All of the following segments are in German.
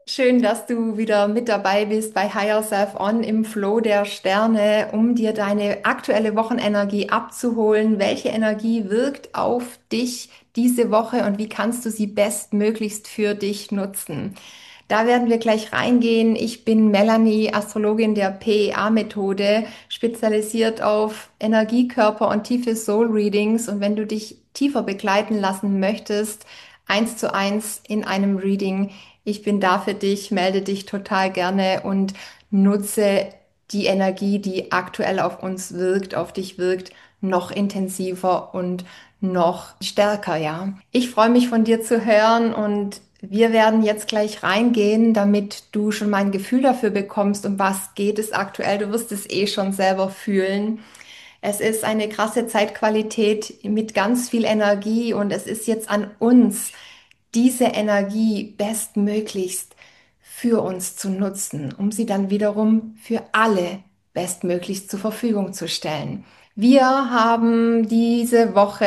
Schön, dass du wieder mit dabei bist bei Higher Self On im Flow der Sterne, um dir deine aktuelle Wochenenergie abzuholen. Welche Energie wirkt auf dich diese Woche und wie kannst du sie bestmöglichst für dich nutzen? Da werden wir gleich reingehen. Ich bin Melanie, Astrologin der PEA-Methode, spezialisiert auf Energiekörper und tiefe Soul Readings. Und wenn du dich tiefer begleiten lassen möchtest, 1:1 in einem Reading, ich bin da für dich, melde dich total gerne und nutze die Energie, die aktuell auf uns wirkt, auf dich wirkt, noch intensiver und noch stärker, ja. Ich freue mich von dir zu hören und wir werden jetzt gleich reingehen, damit du schon mal ein Gefühl dafür bekommst, um was geht es aktuell. Du wirst es eh schon selber fühlen. Es ist eine krasse Zeitqualität mit ganz viel Energie und es ist jetzt an uns, diese Energie bestmöglichst für uns zu nutzen, um sie dann wiederum für alle bestmöglichst zur Verfügung zu stellen. Wir haben diese Woche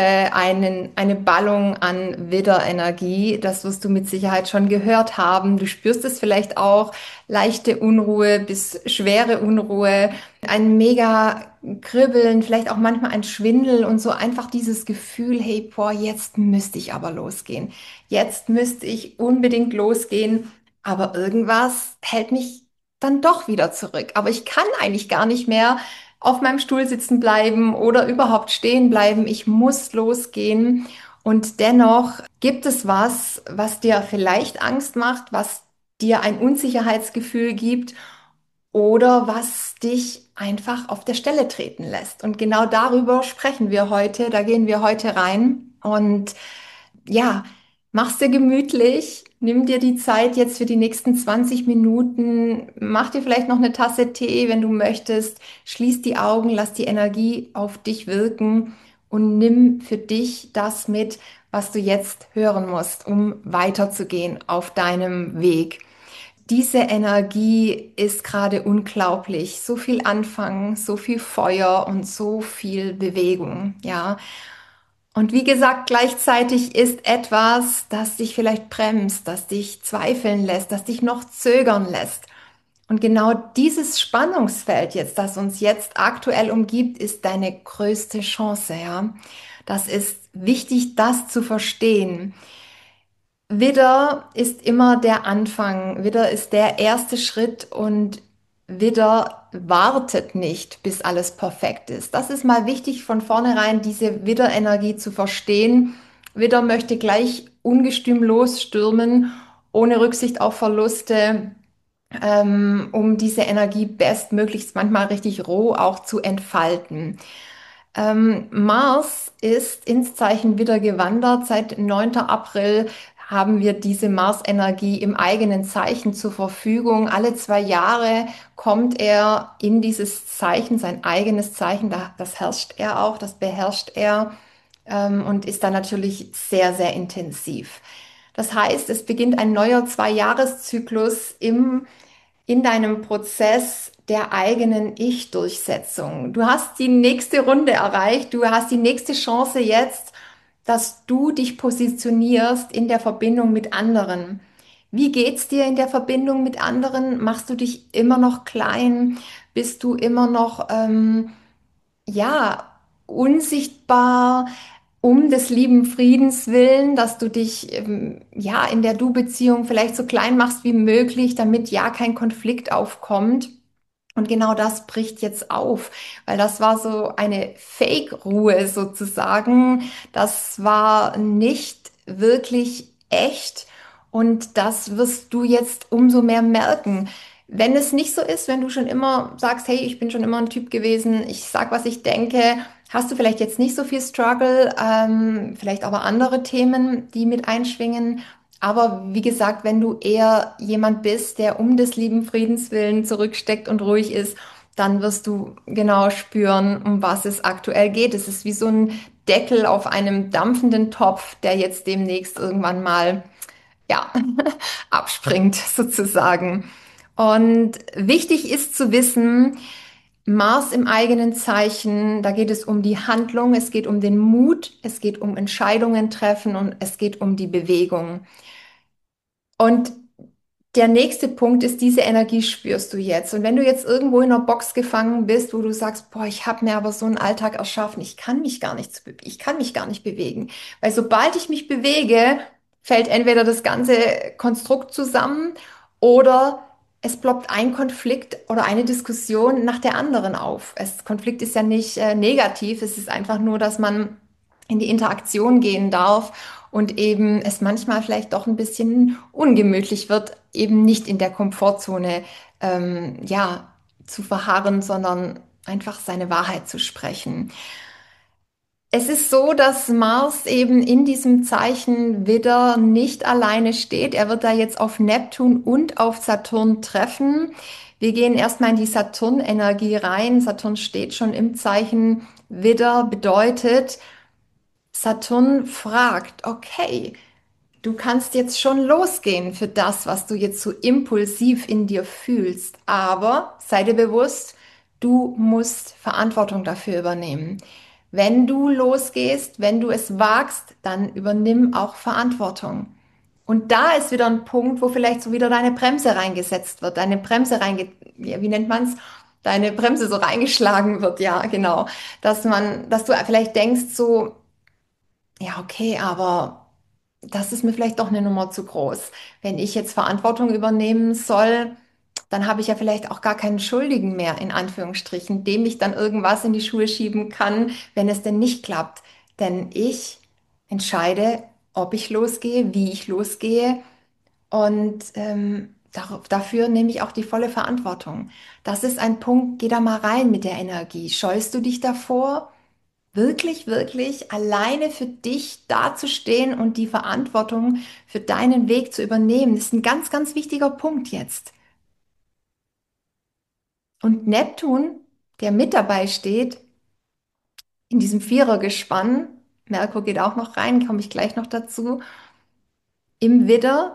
eine Ballung an Widderenergie. Das wirst du mit Sicherheit schon gehört haben. Du spürst es vielleicht auch. Leichte Unruhe bis schwere Unruhe. Ein mega Kribbeln, vielleicht auch manchmal ein Schwindel und so einfach dieses Gefühl, hey, boah, jetzt müsste ich aber losgehen. Jetzt müsste ich unbedingt losgehen. Aber irgendwas hält mich dann doch wieder zurück. Aber ich kann eigentlich gar nicht mehr auf meinem Stuhl sitzen bleiben oder überhaupt stehen bleiben. Ich muss losgehen. Und dennoch gibt es was, was dir vielleicht Angst macht, was dir ein Unsicherheitsgefühl gibt oder was dich einfach auf der Stelle treten lässt. Und genau darüber sprechen wir heute. Da gehen wir heute rein. Und ja, mach's dir gemütlich, nimm dir die Zeit jetzt für die nächsten 20 Minuten, mach dir vielleicht noch eine Tasse Tee, wenn du möchtest, schließ die Augen, lass die Energie auf dich wirken und nimm für dich das mit, was du jetzt hören musst, um weiterzugehen auf deinem Weg. Diese Energie ist gerade unglaublich. So viel Anfang, so viel Feuer und so viel Bewegung, ja. Und wie gesagt, gleichzeitig ist etwas, das dich vielleicht bremst, das dich zweifeln lässt, das dich noch zögern lässt. Und genau dieses Spannungsfeld jetzt, das uns jetzt aktuell umgibt, ist deine größte Chance, ja. Das ist wichtig, das zu verstehen. Widder ist immer der Anfang. Widder ist der erste Schritt und Widder wartet nicht, bis alles perfekt ist. Das ist mal wichtig von vornherein, diese Widderenergie zu verstehen. Widder möchte gleich ungestüm losstürmen, ohne Rücksicht auf Verluste, um diese Energie bestmöglichst manchmal richtig roh auch zu entfalten. Mars ist ins Zeichen Widder gewandert. Seit 9. April haben wir diese Mars-Energie im eigenen Zeichen zur Verfügung. Alle 2 Jahre kommt er in dieses Zeichen, sein eigenes Zeichen. Das herrscht er auch, das beherrscht er und ist dann natürlich sehr, sehr intensiv. Das heißt, es beginnt ein neuer 2-Jahres-Zyklus in deinem Prozess der eigenen Ich-Durchsetzung. Du hast die nächste Runde erreicht, du hast die nächste Chance jetzt, dass du dich positionierst in der Verbindung mit anderen. Wie geht's dir in der Verbindung mit anderen? Machst du dich immer noch klein? Bist du immer noch ja, unsichtbar um des lieben Friedens willen, dass du dich ja in der Du-Beziehung vielleicht so klein machst wie möglich, damit ja kein Konflikt aufkommt. Und genau das bricht jetzt auf, weil das war so eine Fake-Ruhe sozusagen. Das war nicht wirklich echt und das wirst du jetzt umso mehr merken. Wenn es nicht so ist, wenn du schon immer sagst, hey, ich bin schon immer ein Typ gewesen, ich sag, was ich denke, hast du vielleicht jetzt nicht so viel Struggle, vielleicht aber andere Themen, die mit einschwingen. Aber wie gesagt, wenn du eher jemand bist, der um des lieben Friedens willen zurücksteckt und ruhig ist, dann wirst du genau spüren, um was es aktuell geht. Es ist wie so ein Deckel auf einem dampfenden Topf, der jetzt demnächst irgendwann mal, ja, abspringt sozusagen. Und wichtig ist zu wissen, Mars im eigenen Zeichen, da geht es um die Handlung, es geht um den Mut, es geht um Entscheidungen treffen und es geht um die Bewegung. Und Der nächste Punkt ist, diese Energie spürst du jetzt. Und wenn du jetzt irgendwo in einer Box gefangen bist, wo du sagst, boah, ich habe mir aber so einen Alltag erschaffen, ich kann mich gar nicht, ich kann mich gar nicht bewegen. Weil sobald ich mich bewege, fällt entweder das ganze Konstrukt zusammen oder es ploppt ein Konflikt oder eine Diskussion nach der anderen auf. Konflikt ist ja nicht negativ, es ist einfach nur, dass man in die Interaktion gehen darf und eben es manchmal vielleicht doch ein bisschen ungemütlich wird, eben nicht in der Komfortzone ja zu verharren, sondern einfach seine Wahrheit zu sprechen. Es ist so, dass Mars eben in diesem Zeichen Widder nicht alleine steht. Er wird da jetzt auf Neptun und auf Saturn treffen. Wir gehen erstmal in die Saturn-Energie rein. Saturn steht schon im Zeichen Widder, bedeutet, Saturn fragt, okay, du kannst jetzt schon losgehen für das, was du jetzt so impulsiv in dir fühlst, aber sei dir bewusst, du musst Verantwortung dafür übernehmen. Wenn du losgehst, wenn du es wagst, dann übernimm auch Verantwortung. Und da ist wieder ein Punkt, wo vielleicht so wieder deine Bremse reingesetzt wird, deine Bremse ja, wie nennt man's? Deine Bremse so reingeschlagen wird, ja, genau. Dass du vielleicht denkst so, ja, okay, aber das ist mir vielleicht doch eine Nummer zu groß. Wenn ich jetzt Verantwortung übernehmen soll, dann habe ich ja vielleicht auch gar keinen Schuldigen mehr, in Anführungsstrichen, dem ich dann irgendwas in die Schuhe schieben kann, wenn es denn nicht klappt. Denn ich entscheide, ob ich losgehe, wie ich losgehe und dafür nehme ich auch die volle Verantwortung. Das ist ein Punkt, geh da mal rein mit der Energie. Scheust du dich davor? Wirklich, wirklich alleine für dich dazustehen und die Verantwortung für deinen Weg zu übernehmen, ist ein ganz, ganz wichtiger Punkt jetzt. Und Neptun, der mit dabei steht, in diesem Vierergespann, Merkur geht auch noch rein, komme ich gleich noch dazu, im Widder,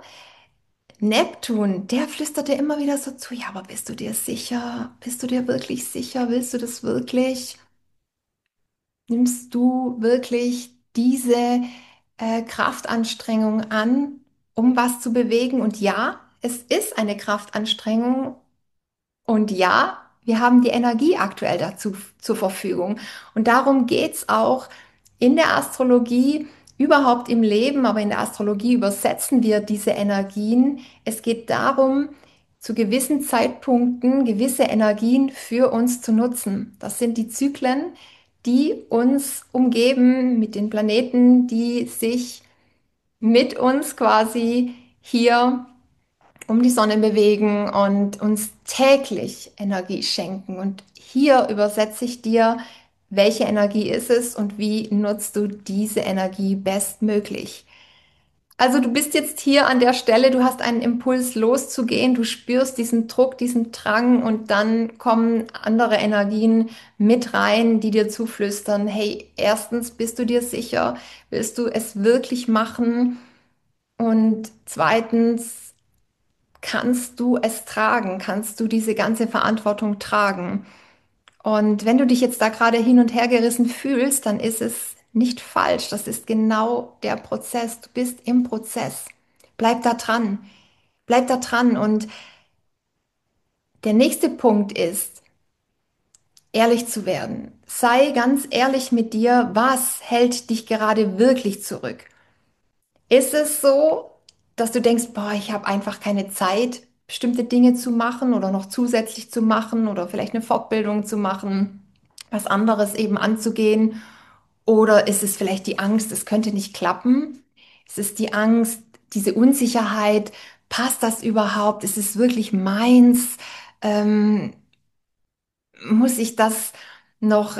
Neptun, der flüsterte immer wieder so zu, ja, aber bist du dir sicher? Bist du dir wirklich sicher? Willst du das wirklich? Nimmst du wirklich diese Kraftanstrengung an, um was zu bewegen? Und ja, es ist eine Kraftanstrengung. Und ja, wir haben die Energie aktuell dazu zur Verfügung. Und darum geht's auch in der Astrologie, überhaupt im Leben, aber in der Astrologie übersetzen wir diese Energien. Es geht darum, zu gewissen Zeitpunkten gewisse Energien für uns zu nutzen. Das sind die Zyklen, die uns umgeben mit den Planeten, die sich mit uns quasi hier um die Sonne bewegen und uns täglich Energie schenken. Und hier übersetze ich dir, welche Energie ist es und wie nutzt du diese Energie bestmöglich. Also du bist jetzt hier an der Stelle, du hast einen Impuls loszugehen, du spürst diesen Druck, diesen Drang und dann kommen andere Energien mit rein, die dir zuflüstern, hey, erstens, bist du dir sicher? Willst du es wirklich machen? Und zweitens, kannst du es tragen? Kannst du diese ganze Verantwortung tragen? Und wenn du dich jetzt da gerade hin und her gerissen fühlst, dann ist es nicht falsch. Das ist genau der Prozess. Du bist im Prozess. Bleib da dran. Bleib da dran. Und der nächste Punkt ist, ehrlich zu werden. Sei ganz ehrlich mit dir. Was hält dich gerade wirklich zurück? Ist es so, dass du denkst, boah, ich habe einfach keine Zeit, bestimmte Dinge zu machen oder noch zusätzlich zu machen oder vielleicht eine Fortbildung zu machen, was anderes eben anzugehen? Oder ist es vielleicht die Angst, es könnte nicht klappen? Ist es die Angst, diese Unsicherheit, passt das überhaupt? Ist es wirklich meins? Ähm, muss ich das noch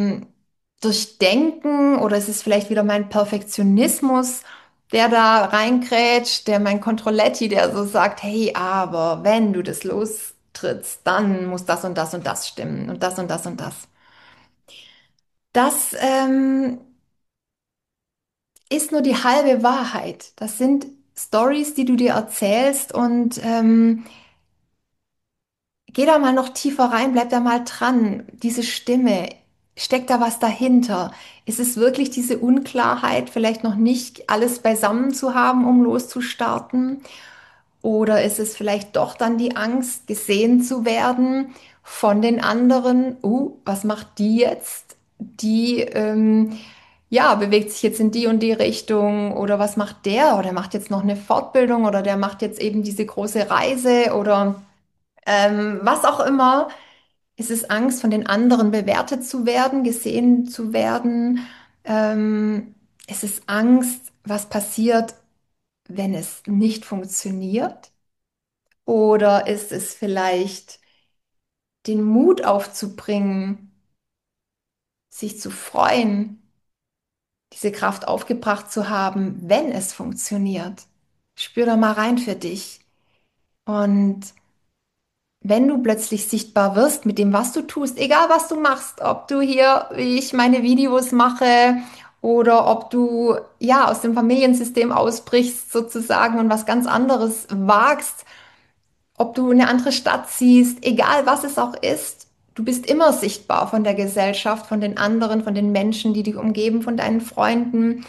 durchdenken oder ist es vielleicht wieder mein Perfektionismus, der da reingrätscht, der mein Controlletti, der so sagt, hey, aber wenn du das lostrittst, dann muss das und das und das stimmen und das und das und das. Das ist nur die halbe Wahrheit. Das sind Stories, die du dir erzählst und geh da mal noch tiefer rein, bleib da mal dran. Diese Stimme, steckt da was dahinter? Ist es wirklich diese Unklarheit, vielleicht noch nicht alles beisammen zu haben, um loszustarten? Oder ist es vielleicht doch dann die Angst, gesehen zu werden von den anderen? Was macht die jetzt? Die, ja, bewegt sich jetzt in die und die Richtung. Oder was macht der? Oder der macht jetzt noch eine Fortbildung oder der macht jetzt eben diese große Reise oder was auch immer. Ist es Angst, von den anderen bewertet zu werden, gesehen zu werden? Ist es Angst, was passiert, wenn es nicht funktioniert? Oder ist es vielleicht den Mut aufzubringen, sich zu freuen, diese Kraft aufgebracht zu haben, wenn es funktioniert? Spür da mal rein für dich. Und wenn du plötzlich sichtbar wirst mit dem, was du tust, egal was du machst, ob du hier, wie ich meine Videos mache, oder ob du ja aus dem Familiensystem ausbrichst sozusagen und was ganz anderes wagst, ob du eine andere Stadt siehst, egal was es auch ist, du bist immer sichtbar von der Gesellschaft, von den anderen, von den Menschen, die dich umgeben, von deinen Freunden.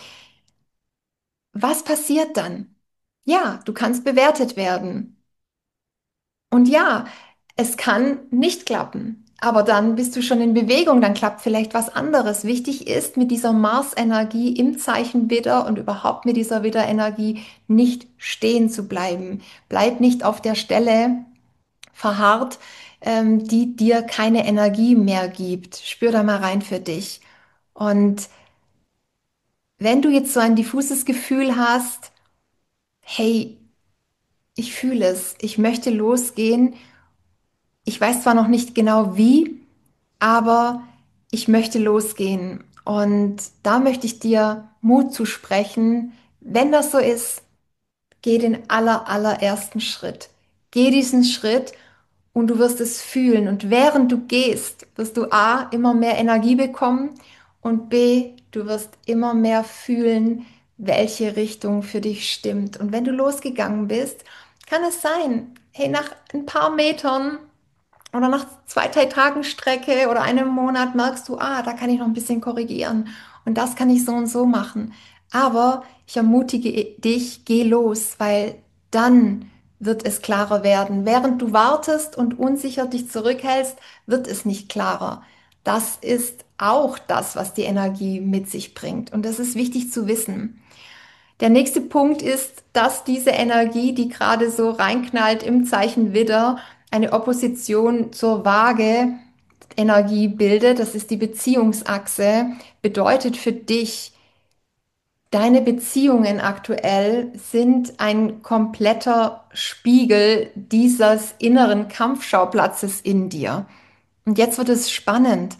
Was passiert dann? Ja, du kannst bewertet werden. Und ja, es kann nicht klappen. Aber dann bist du schon in Bewegung, dann klappt vielleicht was anderes. Wichtig ist, mit dieser Mars-Energie im Zeichen Widder und überhaupt mit dieser Widder-Energie nicht stehen zu bleiben. Bleib nicht auf der Stelle verharrt, die dir keine Energie mehr gibt. Spür da mal rein für dich. Und wenn du jetzt so ein diffuses Gefühl hast, hey, ich fühle es, ich möchte losgehen, ich weiß zwar noch nicht genau wie, aber ich möchte losgehen. Und da möchte ich dir Mut zusprechen. Wenn das so ist, geh den allerersten Schritt. Geh diesen Schritt und du wirst es fühlen. Und während du gehst, wirst du A, immer mehr Energie bekommen und B, du wirst immer mehr fühlen, welche Richtung für dich stimmt. Und wenn du losgegangen bist, kann es sein, hey, nach ein paar Metern oder nach 2, 3 Tagen Strecke oder einem Monat merkst du, da kann ich noch ein bisschen korrigieren und das kann ich so und so machen. Aber ich ermutige dich, geh los, weil dann wird es klarer werden. Während du wartest und unsicher dich zurückhältst, wird es nicht klarer. Das ist auch das, was die Energie mit sich bringt. Und das ist wichtig zu wissen. Der nächste Punkt ist, dass diese Energie, die gerade so reinknallt im Zeichen Widder, eine Opposition zur Waage Energie bildet. Das ist die Beziehungsachse. Bedeutet für dich, deine Beziehungen aktuell sind ein kompletter Spiegel dieses inneren Kampfschauplatzes in dir. Und jetzt wird es spannend.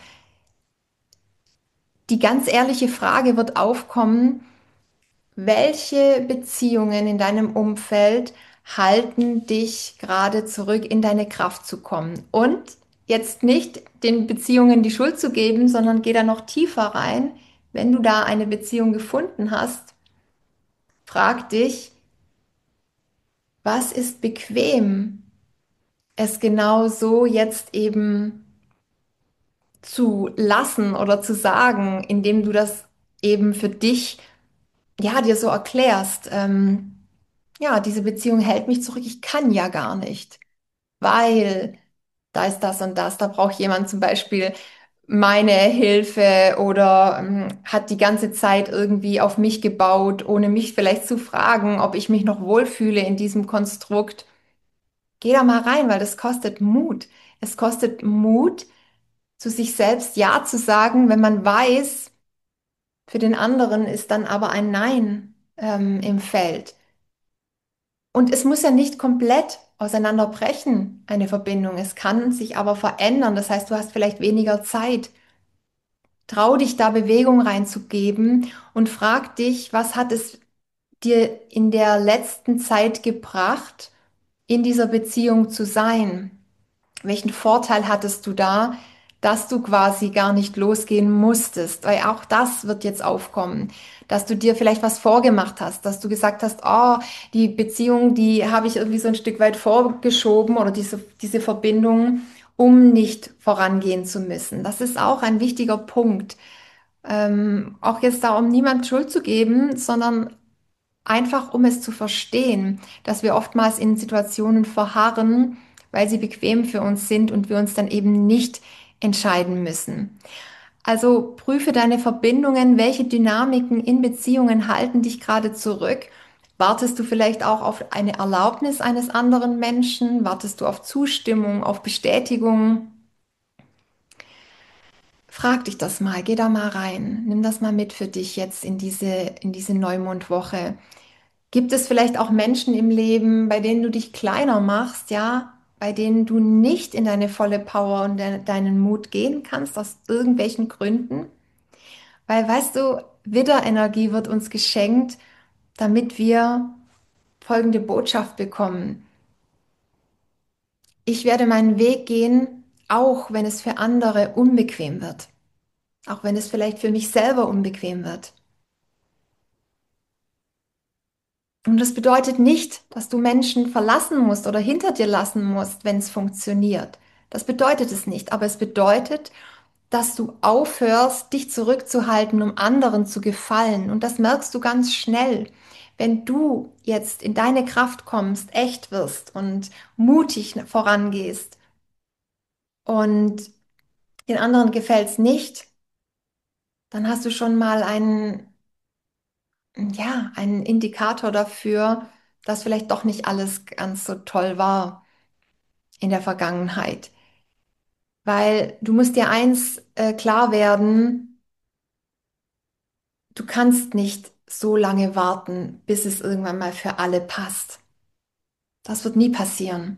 Die ganz ehrliche Frage wird aufkommen: Welche Beziehungen in deinem Umfeld halten dich gerade zurück, in deine Kraft zu kommen? Und jetzt nicht den Beziehungen die Schuld zu geben, sondern geh da noch tiefer rein. Wenn du da eine Beziehung gefunden hast, frag dich, was ist bequem, es genau so jetzt eben zu lassen oder zu sagen, indem du das eben für dich, ja, dir so erklärst. Ja, diese Beziehung hält mich zurück, ich kann ja gar nicht, weil da ist das und das, da braucht jemand zum Beispiel meine Hilfe oder hat die ganze Zeit irgendwie auf mich gebaut, ohne mich vielleicht zu fragen, ob ich mich noch wohlfühle in diesem Konstrukt. Geh da mal rein, weil das kostet Mut. Es kostet Mut, zu sich selbst Ja zu sagen, wenn man weiß, für den anderen ist dann aber ein Nein im Feld. Und es muss ja nicht komplett auseinanderbrechen, eine Verbindung. Es kann sich aber verändern. Das heißt, du hast vielleicht weniger Zeit. Trau dich da Bewegung reinzugeben und frag dich, was hat es dir in der letzten Zeit gebracht, in dieser Beziehung zu sein? Welchen Vorteil hattest du da, dass du quasi gar nicht losgehen musstest? Weil auch das wird jetzt aufkommen, dass du dir vielleicht was vorgemacht hast, dass du gesagt hast, oh, die Beziehung, die habe ich irgendwie so ein Stück weit vorgeschoben oder diese Verbindung, um nicht vorangehen zu müssen. Das ist auch ein wichtiger Punkt. Auch jetzt da, um niemand Schuld zu geben, sondern einfach um es zu verstehen, dass wir oftmals in Situationen verharren, weil sie bequem für uns sind und wir uns dann eben nicht entscheiden müssen. Also prüfe deine Verbindungen, welche Dynamiken in Beziehungen halten dich gerade zurück. Wartest du vielleicht auch auf eine Erlaubnis eines anderen Menschen? Wartest du auf Zustimmung, auf Bestätigung? Frag dich das mal, geh da mal rein, nimm das mal mit für dich jetzt in diese Neumondwoche. Gibt es vielleicht auch Menschen im Leben, bei denen du dich kleiner machst, ja, bei denen du nicht in deine volle Power und deinen Mut gehen kannst, aus irgendwelchen Gründen? Weil, weißt du, Widderenergie wird uns geschenkt, damit wir folgende Botschaft bekommen. Ich werde meinen Weg gehen, auch wenn es für andere unbequem wird, auch wenn es vielleicht für mich selber unbequem wird. Und das bedeutet nicht, dass du Menschen verlassen musst oder hinter dir lassen musst, wenn es funktioniert. Das bedeutet es nicht, aber es bedeutet, dass du aufhörst, dich zurückzuhalten, um anderen zu gefallen. Und das merkst du ganz schnell. Wenn du jetzt in deine Kraft kommst, echt wirst und mutig vorangehst und den anderen gefällt's nicht, dann hast du schon mal einen Indikator dafür, dass vielleicht doch nicht alles ganz so toll war in der Vergangenheit. Weil du musst dir eins klar werden, du kannst nicht so lange warten, bis es irgendwann mal für alle passt. Das wird nie passieren.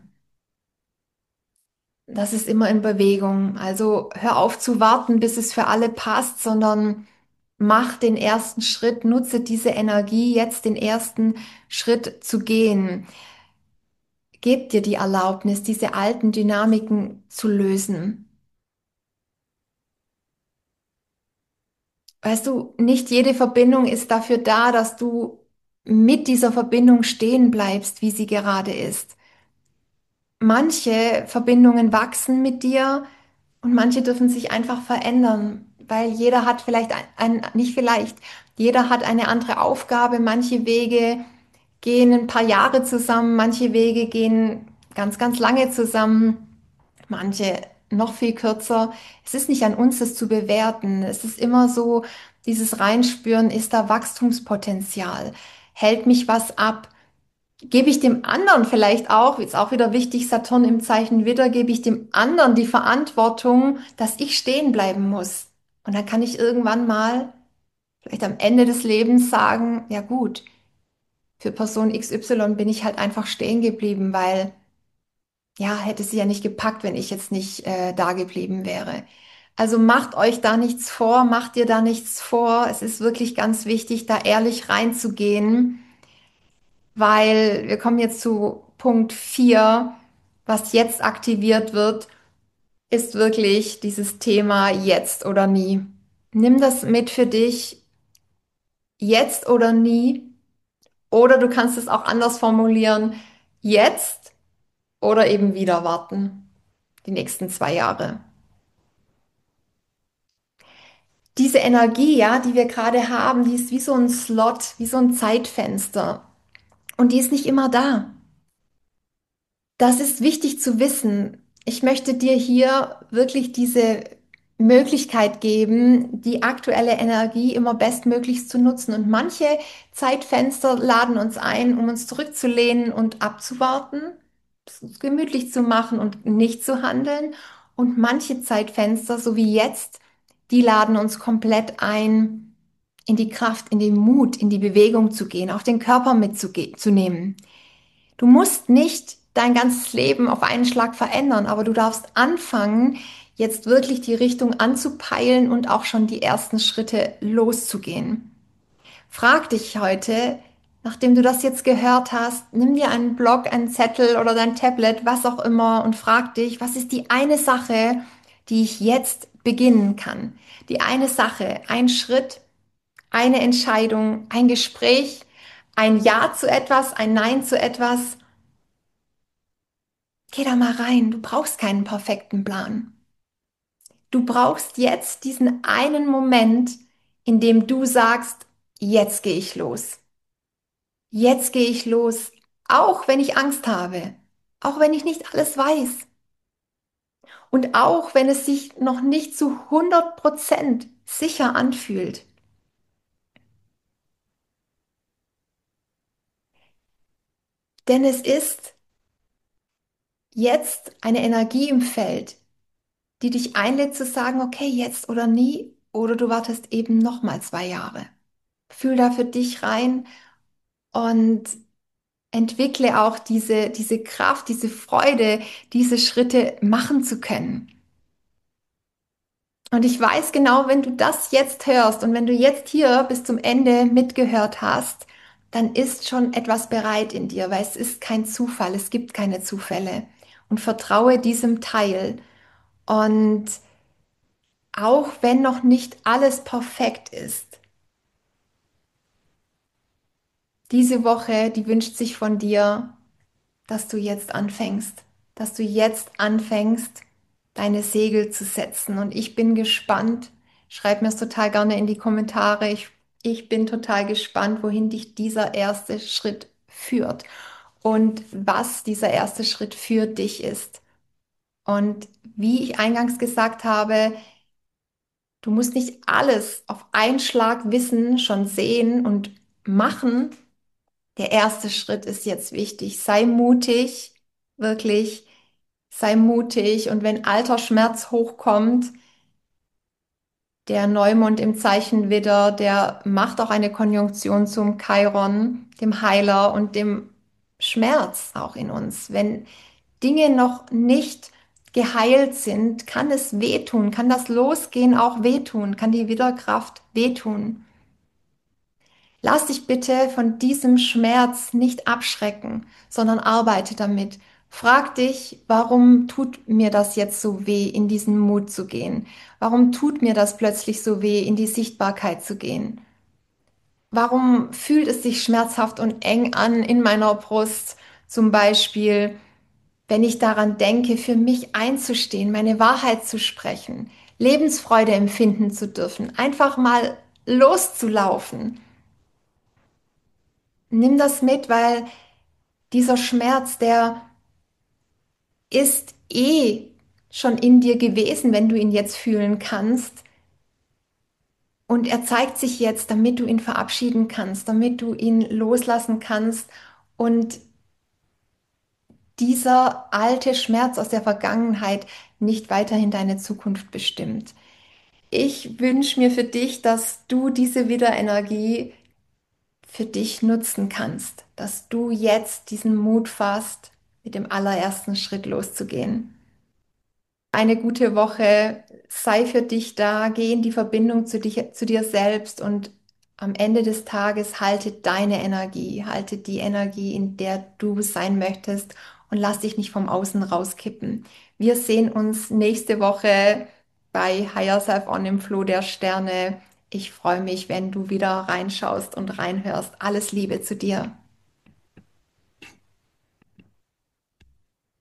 Das ist immer in Bewegung. Also hör auf zu warten, bis es für alle passt, sondern mach den ersten Schritt, nutze diese Energie, jetzt den ersten Schritt zu gehen. Gib dir die Erlaubnis, diese alten Dynamiken zu lösen. Weißt du, nicht jede Verbindung ist dafür da, dass du mit dieser Verbindung stehen bleibst, wie sie gerade ist. Manche Verbindungen wachsen mit dir und manche dürfen sich einfach verändern, weil jeder hat vielleicht nicht vielleicht, jeder hat eine andere Aufgabe. Manche Wege gehen ein paar Jahre zusammen, manche Wege gehen ganz, ganz lange zusammen. Manche noch viel kürzer. Es ist nicht an uns, das zu bewerten. Es ist immer so, dieses Reinspüren, ist da Wachstumspotenzial? Hält mich was ab? Gebe ich dem anderen vielleicht auch, ist auch wieder wichtig, Saturn im Zeichen Widder, gebe ich dem anderen die Verantwortung, dass ich stehen bleiben muss. Und dann kann ich irgendwann mal, vielleicht am Ende des Lebens sagen, ja gut, für Person XY bin ich halt einfach stehen geblieben, weil ja, hätte sie ja nicht gepackt, wenn ich jetzt nicht da geblieben wäre. Also macht euch da nichts vor, macht dir da nichts vor. Es ist wirklich ganz wichtig, da ehrlich reinzugehen, weil wir kommen jetzt zu Punkt 4. Was jetzt aktiviert wird, ist wirklich dieses Thema jetzt oder nie. Nimm das mit für dich, jetzt oder nie. Oder du kannst es auch anders formulieren, jetzt oder eben wieder warten, die nächsten 2 Jahre. Diese Energie, ja, die wir gerade haben, die ist wie so ein Slot, wie so ein Zeitfenster. Und die ist nicht immer da. Das ist wichtig zu wissen. Ich möchte dir hier wirklich diese Möglichkeit geben, die aktuelle Energie immer bestmöglichst zu nutzen. Und manche Zeitfenster laden uns ein, um uns zurückzulehnen und abzuwarten, es gemütlich zu machen und nicht zu handeln. Und manche Zeitfenster, so wie jetzt, die laden uns komplett ein, in die Kraft, in den Mut, in die Bewegung zu gehen, auch den Körper mitzunehmen. Du musst nicht dein ganzes Leben auf einen Schlag verändern, aber du darfst anfangen, jetzt wirklich die Richtung anzupeilen und auch schon die ersten Schritte loszugehen. Frag dich heute, nachdem du das jetzt gehört hast, nimm dir einen Block, einen Zettel oder dein Tablet, was auch immer, und frag dich, was ist die eine Sache, die ich jetzt beginnen kann? Die eine Sache, ein Schritt, eine Entscheidung, ein Gespräch, ein Ja zu etwas, ein Nein zu etwas. Geh da mal rein. Du brauchst keinen perfekten Plan. Du brauchst jetzt diesen einen Moment, in dem du sagst, jetzt gehe ich los. Jetzt gehe ich los, auch wenn ich Angst habe, auch wenn ich nicht alles weiß und auch wenn es sich noch nicht zu 100% sicher anfühlt. Denn es ist jetzt eine Energie im Feld, die dich einlädt zu sagen, okay, jetzt oder nie, oder du wartest eben nochmal 2 Jahre. Fühl da für dich rein und entwickle auch diese Kraft, diese Freude, diese Schritte machen zu können. Und ich weiß genau, wenn du das jetzt hörst und wenn du jetzt hier bis zum Ende mitgehört hast, dann ist schon etwas bereit in dir, weil es ist kein Zufall, es gibt keine Zufälle. Und vertraue diesem Teil. Und auch wenn noch nicht alles perfekt ist, diese Woche, die wünscht sich von dir, dass du jetzt anfängst, dass du jetzt anfängst, deine Segel zu setzen. Und ich bin gespannt. Schreib mir es total gerne in die Kommentare. Ich bin total gespannt, wohin dich dieser erste Schritt führt und was dieser erste Schritt für dich ist. Und wie ich eingangs gesagt habe, du musst nicht alles auf einen Schlag wissen, schon sehen und machen. Der erste Schritt ist jetzt wichtig. Sei mutig, wirklich, sei mutig. Und wenn alter Schmerz hochkommt, der Neumond im Zeichen Widder, der macht auch eine Konjunktion zum Chiron, dem Heiler und dem Schmerz auch in uns. Wenn Dinge noch nicht geheilt sind, kann es wehtun, kann das Losgehen auch wehtun, kann die Widderkraft wehtun. Lass dich bitte von diesem Schmerz nicht abschrecken, sondern arbeite damit. Frag dich, warum tut mir das jetzt so weh, in diesen Mut zu gehen? Warum tut mir das plötzlich so weh, in die Sichtbarkeit zu gehen? Warum fühlt es sich schmerzhaft und eng an in meiner Brust? Zum Beispiel, wenn ich daran denke, für mich einzustehen, meine Wahrheit zu sprechen, Lebensfreude empfinden zu dürfen, einfach mal loszulaufen. Nimm das mit, weil dieser Schmerz, der ist schon in dir gewesen, wenn du ihn jetzt fühlen kannst. Und er zeigt sich jetzt, damit du ihn verabschieden kannst, damit du ihn loslassen kannst und dieser alte Schmerz aus der Vergangenheit nicht weiterhin deine Zukunft bestimmt. Ich wünsche mir für dich, dass du diese Wiederenergie für dich nutzen kannst, dass du jetzt diesen Mut fasst, mit dem allerersten Schritt loszugehen. Eine gute Woche, sei für dich da, geh in die Verbindung zu dir selbst und am Ende des Tages halte deine Energie, halte die Energie, in der du sein möchtest und lass dich nicht vom Außen rauskippen. Wir sehen uns nächste Woche bei Higher Self On im Flow der Sterne. Ich freue mich, wenn du wieder reinschaust und reinhörst. Alles Liebe zu dir.